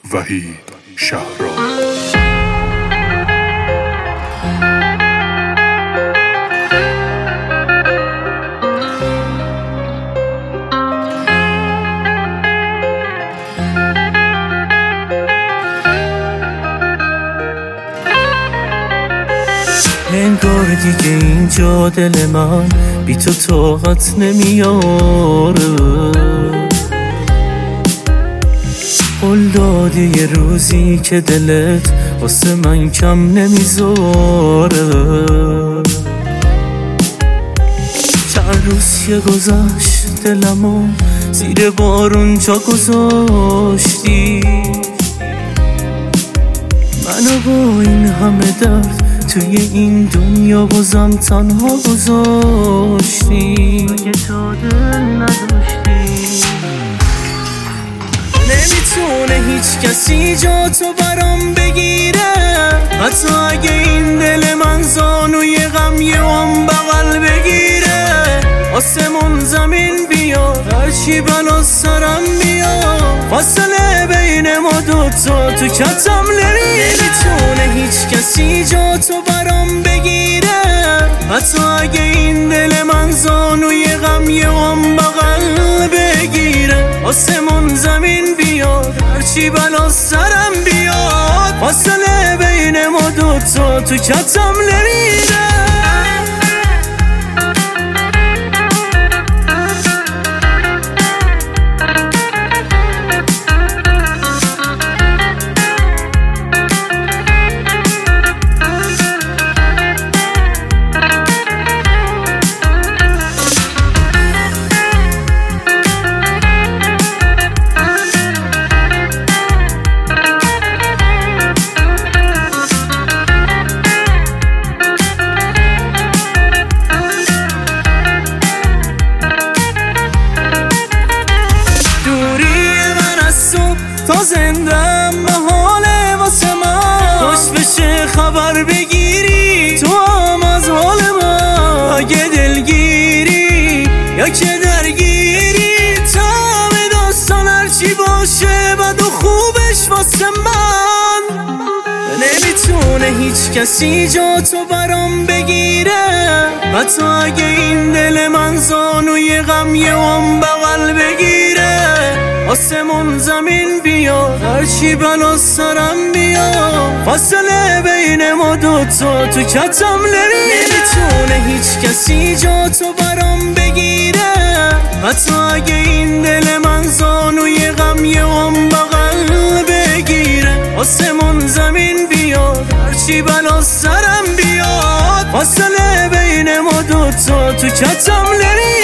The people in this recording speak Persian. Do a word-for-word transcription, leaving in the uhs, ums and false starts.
وحید شهرام. انگار دیگه اینجا دل من بی تو طاقت نمیاره. قول دادی یه روزی که دلت واسه من کم نمیذاره. چند روز که گذشت دلمو زیر بارون جا گذاشتی. منو با این همه درد توی این دنیا بازم تنها گذاشتی. اگه تو دل نداشتی نمیتونه هیچ کسی جا تو برام بگیره. حتی اگه این دل من زانوی غم یه هم بغل بگیره. آسمون زمین بیاد هرچی بلا سرم بیاد. فاصله بین ما دوتا تو کتم نمیره. نمیتونه هیچ کسی جا تو برام بگیره. حتی اگه این دل من زانوی غم یه هم بغل بگیره. آسمون زمین بیاد هرچی بلا سرم بیاد. فاصله بین ما دوتا تو کتم نمیره. تا زندم محاله واسه من. داشت بشه خبر بگیری تو هم از حال من. اگه دلگیری یا که درگیری تمام داستان هرچی باشه بد و خوبش واسه من. نمیتونه هیچ کسی جا تو برام بگیره. حتی اگه این دل من زانوی غم یه هم بغل بگیره. آسمون زمین بیاد هرچی بلا سرم بیاد. فاصله بین ما دوتا تو کتم نمیره. نمیتونه هیچ کسی جا تو برام بگیره. حتی اگه این دل من زانوی غم یه هم بغل بگیره. آسمون زمین بیاد هرچی بلا سرم بیاد. فاصله بین ما دوتا تو کتم نمیره.